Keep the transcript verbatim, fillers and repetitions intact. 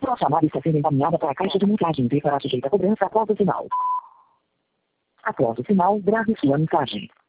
A chamada está sendo encaminhada para a caixa de mensagem e será sujeita a cobrança após o sinal. Após o sinal, grave sua mensagem.